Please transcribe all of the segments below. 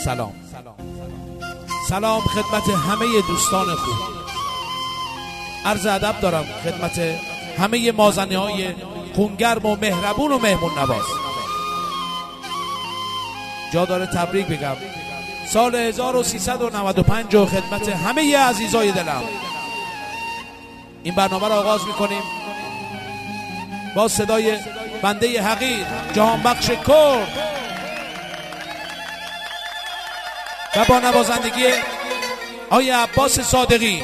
سلام خدمت همه دوستان خوب. عرض ادب دارم خدمت همه مازنی‌های خونگرم و مهربون و مهمون نواز. جا داره تبریک بگم سال 1395 و خدمت همه عزیزای دلم. این برنامه را آغاز میکنیم با صدای بنده حقیر جهان بخش کرد و با نوازندگی آقای عباس صادقی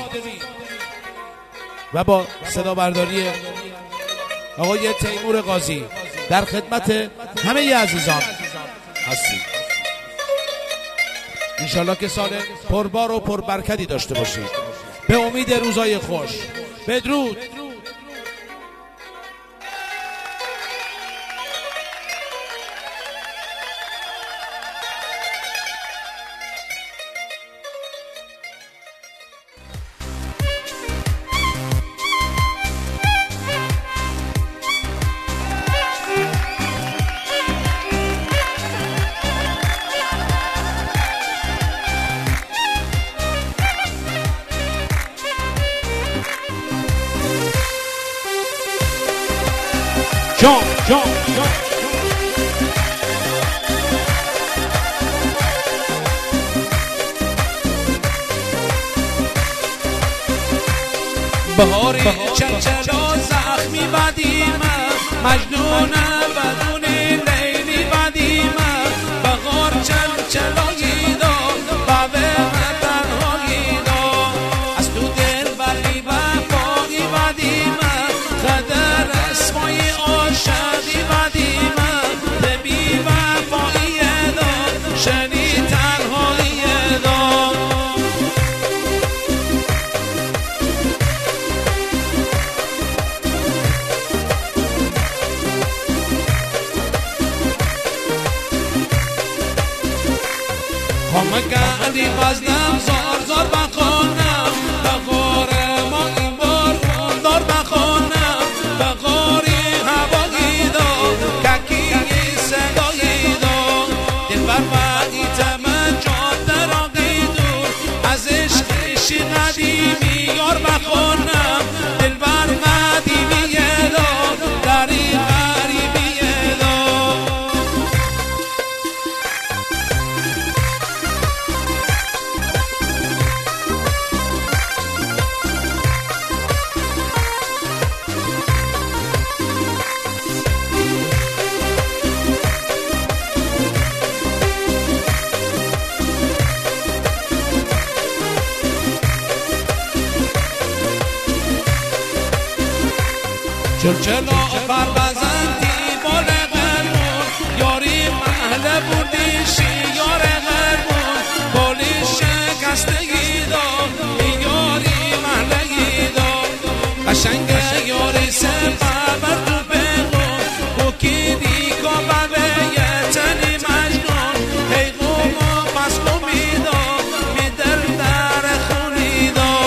و با صدا برداری آقای تیمور قاضی. در خدمت همه عزیزان هستیم. انشالله که سال پربار و پربرکتی داشته باشید. به امید روزای خوش. بدرود. بهاری چلچلا زخمی بدیم مجنونه بدون لیلی بدیم بهار چلچلایی دا بابه تنهایی دا از تو دل بری وفایی بدیم خدر اسمای عاشقی بدیم بی وفایی دا شنی تنهایی دا مگردی بازدم زار بخونم بغار ما این بار دار بخونم بغاری هوایی دا ککی صدایی دا دل برمانی تمجاد در آقی دور از عشقشی قدیمی یار بخونم دل برمانی دا داری غریبی دا چلچلا فربزندی بال غرمون یاری محله بودیشی یار غرمون بالی شکستگی دا یاری محلگی دا قشنگ یاری سفر بر تو بگون بکیدی کابه یه تنی مجنون حیقوم و مسلومی دا میدر در خونی دا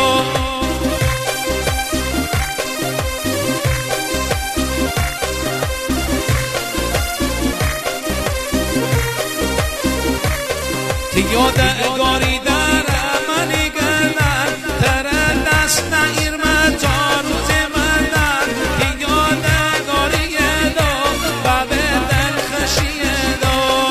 یاد اگاری در منی گردن تر دست نگیر من تا روز مردن یاد اگاری دا و به دل خشی دا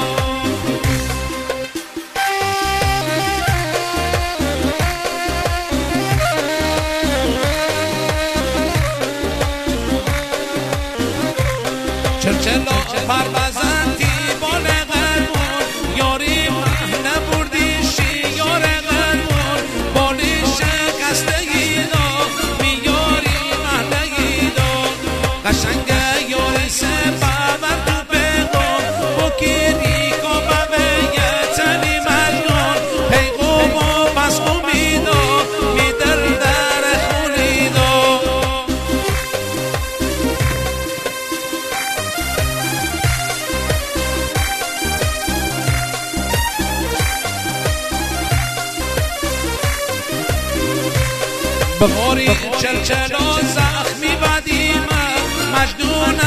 چلچلا پربزندی بال غرمون یاری نبردیشی یار غرمون بالی شکستگی دا میاری محلگی دا قشنگ یاری سفر بر تو بگو بکیدی کابه به یه تنی مجنون پیغوم و مسقومی دا میدر در خونی دا بهاری چلچلا زخمی بدیم مجنون